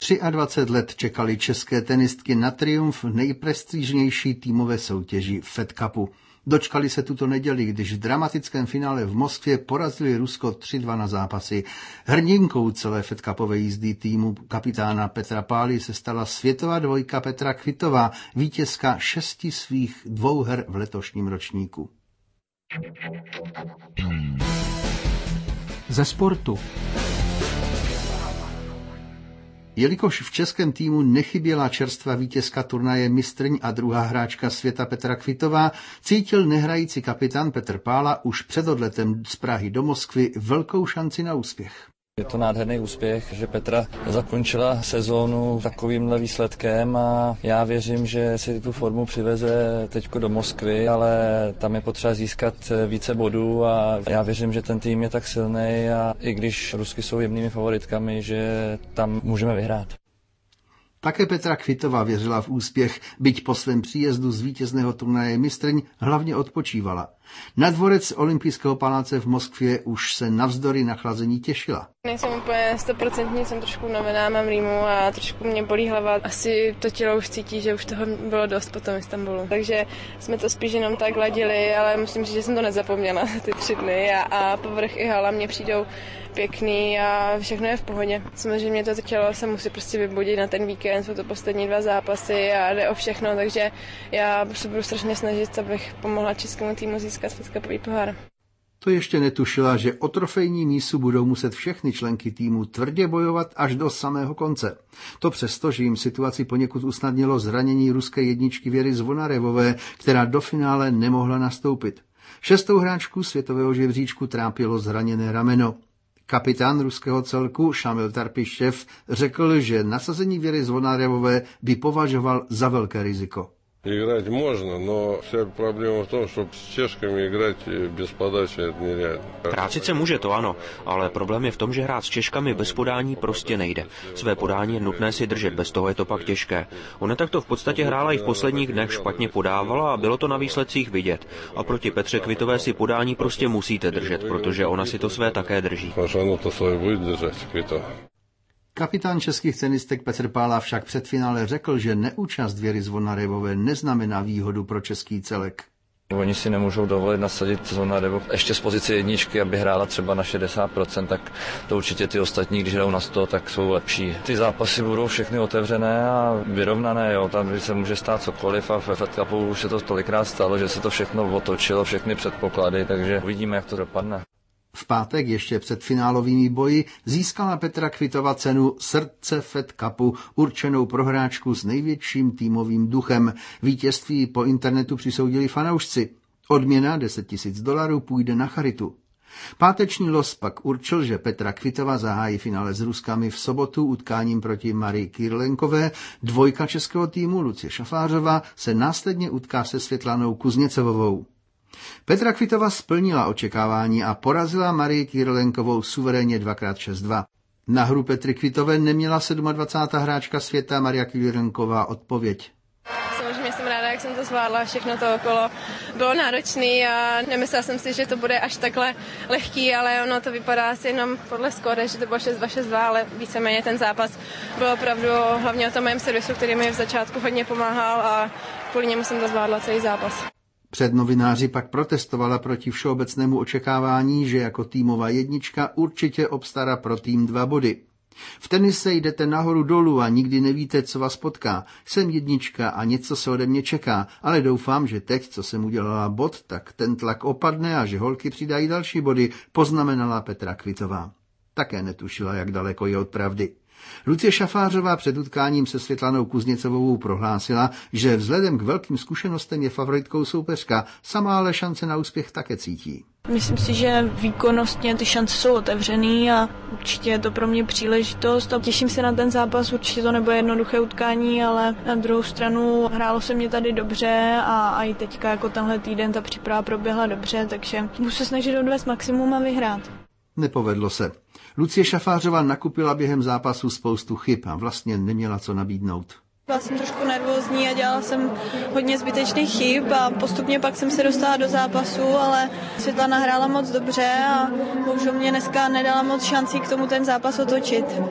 23 let čekali české tenistky na triumf v nejprestižnější týmové soutěži Fed Cupu. Dočkali se tuto neděli, když v dramatickém finále v Moskvě porazili Rusko 3-2 na zápasy. Hrdinkou celé Fed Cupové jízdy týmu kapitána Petra Pály se stala světová dvojka Petra Kvitová, vítězka 6 svých dvouher v letošním ročníku. Ze sportu. Jelikož v českém týmu nechyběla čerstvá vítězka turnaje mistryň a druhá hráčka světa Petra Kvitová, cítil nehrající kapitán Petr Pála už před odletem z Prahy do Moskvy velkou šanci na úspěch. Je to nádherný úspěch, že Petra zakončila sezónu takovýmhle výsledkem a já věřím, že si tu formu přiveze teďko do Moskvy, ale tam je potřeba získat více bodů a já věřím, že ten tým je tak silný a i když Rusky jsou jemnými favoritkami, že tam můžeme vyhrát. Také Petra Kvitová věřila v úspěch, byť po svém příjezdu z vítězného turnaje mistryň hlavně odpočívala. Na dvorec Olympijského paláce v Moskvě už se navzdory nachlazení těšila. Nejsem úplně 100%, jsem trošku unavená, mám rýmu a trošku mě bolí hlava. Asi to tělo už cítí, že už toho bylo dost po tom Istanbulu. Takže jsme to spíš jenom tak ladili, ale musím říct, že jsem to nezapomněla ty 3 dny a povrch i hala mě přijdou pěkný a všechno je v pohodě. Samozřejmě to tělo se musí prostě vybudit na ten víkend, jsou to poslední 2 zápasy a jde o všechno, takže já se budu strašně snažit, abych pomohla českému týmu získat Fed Cupový pohár. To ještě netušila, že o trofejní mísu budou muset všechny členky týmu tvrdě bojovat až do samého konce. To přesto, že jim situaci poněkud usnadnilo zranění ruské jedničky Věry Zvonarevové, která do finále nemohla nastoupit. 6. hráčku světového žebříčku trápilo zraněné rameno. Kapitán ruského celku Šamil Tarpišev řekl, že nasazení Věry Zvonarevové by považoval za velké riziko. Играть можно, но вся проблема в том, что с чешками играть без подачи это нереально. Hrát sice může, to ano, ale problém je v tom, že hrát s Češkami bez podání prostě nejde. Své podání je nutné si držet, bez toho je to pak těžké. Ona takto v podstatě hrála i v posledních dnech, špatně podávala a bylo to na výsledcích vidět. A proti Petře Kvitové si podání prostě musíte držet, protože ona si to své také drží. Kapitán českých tenistek Petr Pála však před finále řekl, že neúčast Věry Zvonarevové neznamená výhodu pro český celek. Oni si nemůžou dovolit nasadit Zvonarevu ještě z pozice jedničky, aby hrála třeba na 60%, tak to určitě ty ostatní, když jdou na 100, tak jsou lepší. Ty zápasy budou všechny otevřené a vyrovnané, jo. Tam se může stát cokoliv a ve Fed Cupu už se to tolikrát stalo, že se to všechno otočilo, všechny předpoklady, takže uvidíme, jak to dopadne. V pátek ještě před finálovými boji získala Petra Kvitová cenu Srdce Fed Cupu určenou pro hráčku s největším týmovým duchem. Vítězství po internetu přisoudili fanoušci. Odměna $10,000 půjde na charitu. Páteční los pak určil, že Petra Kvitová zahájí finále s Ruskami v sobotu utkáním proti Marii Kirilenkové. Dvojka českého týmu Lucie Šafářová se následně utká se Světlanou Kuzněcovovou. Petra Kvitová splnila očekávání a porazila Marii Kirilenkovou suverénně 2x6-2. Na hru Petry Kvitové neměla 27. hráčka světa Maria Kirilenková odpověď. Samozřejmě jsem ráda, jak jsem to zvládla, všechno to okolo bylo náročné a nemyslela jsem si, že to bude až takhle lehký, ale ono to vypadá asi jenom podle skóre, že to bylo 6-2, ale víceméně ten zápas byl opravdu hlavně o tom mém servisu, který mi v začátku hodně pomáhal a kvůli němu jsem to zvládla celý zápas. Před novináři pak protestovala proti všeobecnému očekávání, že jako týmová jednička určitě obstará pro tým 2 body. V tenise jdete nahoru dolů a nikdy nevíte, co vás potká. Jsem jednička a něco se ode mě čeká, ale doufám, že teď, co jsem udělala bod, tak ten tlak opadne a že holky přidají další body, poznamenala Petra Kvitová. Také netušila, jak daleko je od pravdy. Lucie Šafářová před utkáním se Světlanou Kuzněcovou prohlásila, že vzhledem k velkým zkušenostem je favoritkou soupeřka, sama ale šance na úspěch také cítí. Myslím si, že výkonnostně ty šance jsou otevřený a určitě je to pro mě příležitost a těším se na ten zápas, určitě to nebude jednoduché utkání, ale na druhou stranu hrálo se mě tady dobře a i teďka jako tenhle týden ta příprava proběhla dobře, takže musím se snažit odvést maximum a vyhrát. Nepovedlo se. Lucie Šafářová nakupila během zápasu spoustu chyb a vlastně neměla co nabídnout. Byla jsem trošku nervózní a dělala jsem hodně zbytečných chyb a postupně pak jsem se dostala do zápasu, ale Světlana hrála moc dobře a bohužel mě dneska nedala moc šancí k tomu ten zápas otočit.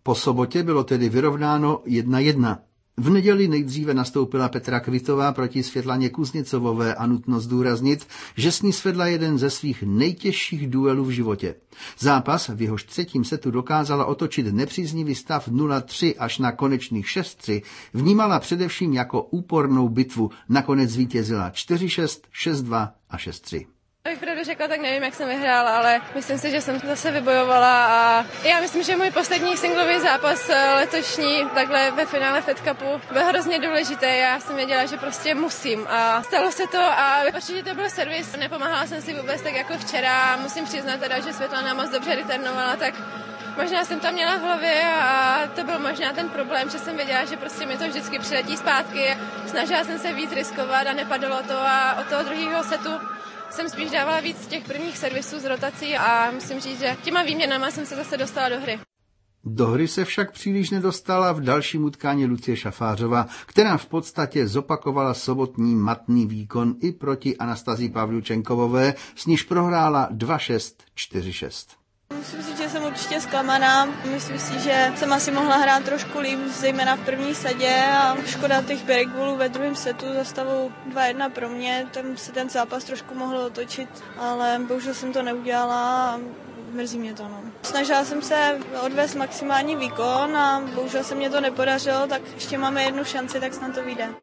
Po sobotě bylo tedy vyrovnáno 1-1. V neděli nejdříve nastoupila Petra Kvitová proti Světlaně Kuzněcovové a nutno zdůraznit, že s ní svedla jeden ze svých nejtěžších duelů v životě. Zápas v jehož třetím setu dokázala otočit nepříznivý stav 0-3 až na konečných 6-3, vnímala především jako úpornou bitvu, nakonec zvítězila 4-6, 6-2 a 6-3. Abych pravdu řekla, tak nevím, jak jsem vyhrála, ale myslím si, že jsem zase vybojovala a já myslím, že můj poslední singlový zápas letošní takhle ve finále Fed Cupu byl hrozně důležitý. Já jsem věděla, že prostě musím a stalo se to a určitě to byl servis. Nepomáhala jsem si vůbec tak jako včera. Musím přiznat teda, že Světlana moc dobře returnovala, tak možná jsem to měla v hlavě a to byl možná ten problém, že jsem věděla, že prostě mi to vždycky přiletí zpátky. Snažila jsem se víc riskovat a nepadlo to a od toho druhého setu jsem spíš dávala víc těch prvních servisů z rotací a musím říct, že těma výměnama jsem se zase dostala do hry. Do hry se však příliš nedostala v dalším utkání Lucie Šafářová, která v podstatě zopakovala sobotní matný výkon i proti Anastazii Pavlučenkovové, s níž prohrála 2-6, 4-6. Myslím si, že jsem určitě zklamaná. Myslím si, že jsem asi mohla hrát trošku líp, zejména v první sadě a škoda těch breakballů ve druhém setu za stavou 2-1 pro mě. Tam se ten zápas trošku mohl otočit, ale bohužel jsem to neudělala a mrzí mě to. No. Snažila jsem se odvést maximální výkon a bohužel se mě to nepodařilo, tak ještě máme jednu šanci, tak snad to vyjde.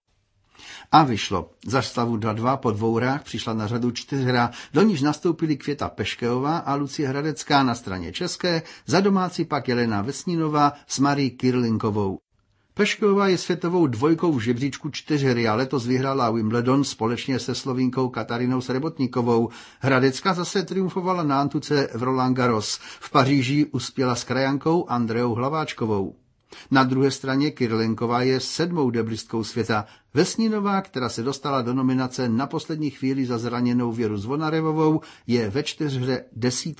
A vyšlo. Za stavu 2-2 po dvou hrách přišla na řadu 4 hra, do níž nastoupili Květa Peškeová a Lucie Hradecká na straně české, za domácí pak Jelena Vesninová s Marí Kirlinkovou. Peškeová je světovou dvojkou v žebříčku 4 a letos vyhrála Wimbledon společně se Slovinkou Katarinou Srebotníkovou. Hradecká zase triumfovala na antuce v Roland Garros. V Paříži uspěla s krajankou Andreou Hlaváčkovou. Na druhé straně Kirlinková je 7. deblistkou světa. Vesninová, která se dostala do nominace na poslední chvíli za zraněnou Věru Zvonarevovou, je ve 4 10.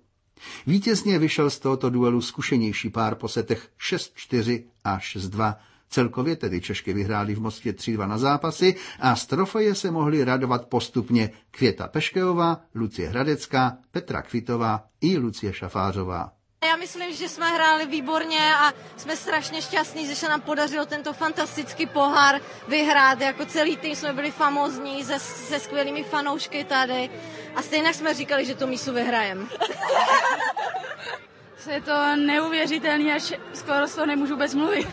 Vítězně vyšel z tohoto duelu zkušenější pár po setech 6-4 a 6-2. Celkově tedy Češky vyhrály v Moskvě 3-2 na zápasy a z trofeje se mohli radovat postupně Květa Peškeová, Lucie Hradecká, Petra Kvitová i Lucie Šafářová. Já myslím, že jsme hráli výborně a jsme strašně šťastní, že se nám podařilo tento fantastický pohár vyhrát. Jako celý tým jsme byli famózní se skvělými fanoušky tady a stejně jsme říkali, že tu mísu vyhrajeme. Je to neuvěřitelné, až skoro z toho nemůžu vůbec mluvit.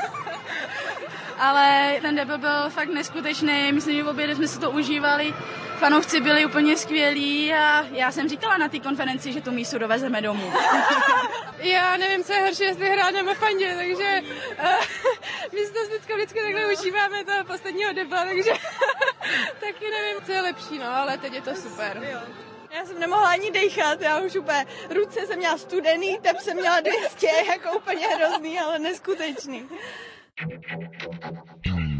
Ale ten debut byl fakt neskutečný, myslím, že obě jsme si to užívali. Fanoušci byli úplně skvělí a já jsem říkala na té konferenci, že tu mísu dovezeme domů. Já nevím, co je horší, jestli hrát nebo fandit, takže my si to vždycky takhle užíváme toho posledního deba, takže taky nevím, co je lepší, no, ale teď je to super. Já jsem nemohla ani dejchat, já už úplně ruce jsem měla studený, tep jsem měla 200, jako úplně hrozný, ale neskutečný.